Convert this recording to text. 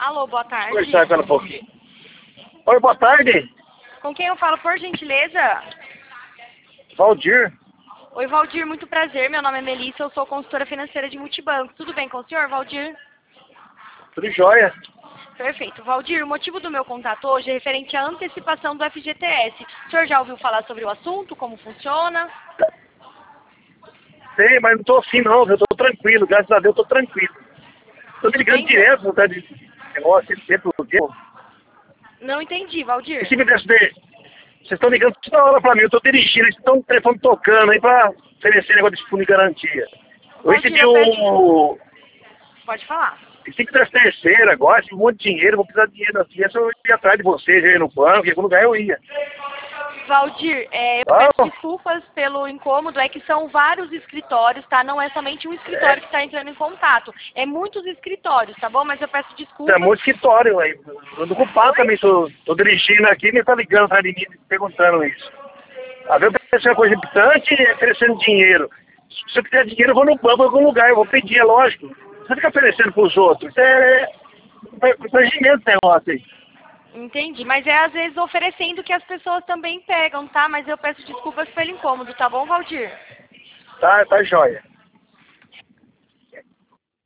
Alô, boa Deixa eu tarde. conversar com ela um pouquinho. Oi, boa tarde. Com quem eu falo, por gentileza? Valdir. Oi, Valdir, muito prazer. Meu nome é Melissa, eu sou consultora financeira de Multibanco. Tudo bem com o senhor, Valdir? Tudo jóia. Perfeito. Valdir, o motivo do meu contato hoje é referente à antecipação do FGTS. O senhor já ouviu falar sobre o assunto, como funciona? Sei, mas não tô assim não, eu tô tranquilo, graças a Deus eu tô tranquilo. Tô me ligando Entendi. direto, não tá de negócio, esse tempo do dia. Não entendi, Valdir. E se me desse de... Vocês estão ligando toda hora pra mim, eu tô dirigindo, eles estão com o telefone tocando aí pra oferecer negócio de fundo de garantia. Eu Valdir, recebi eu peço... um... Pode falar. Recebi das terceira agora, tive um monte de dinheiro, vou precisar de dinheiro assim, essa eu ia atrás de vocês, eu ia no banco, em algum lugar eu ia. Valdir, eu Ah, peço desculpas pelo incômodo, é que são vários escritórios, tá? Não é somente um escritório que está entrando em contato. É muitos escritórios, tá bom? Mas eu peço é desculpas. muito escritório aí. Eu tô ocupado também, tô dirigindo aqui, me tá ligando atrás de mim, perguntando isso. Às vezes eu uma coisa importante e oferecendo dinheiro. Se eu quiser dinheiro, eu vou no banco, em algum lugar, eu vou pedir, é lógico. Você fica oferecendo pros outros. Isso é constrangimento esse negócio aí. Entendi, mas é às vezes oferecendo que as pessoas também pegam, tá? Mas eu peço desculpas pelo incômodo, tá bom, Valdir? Tá jóia.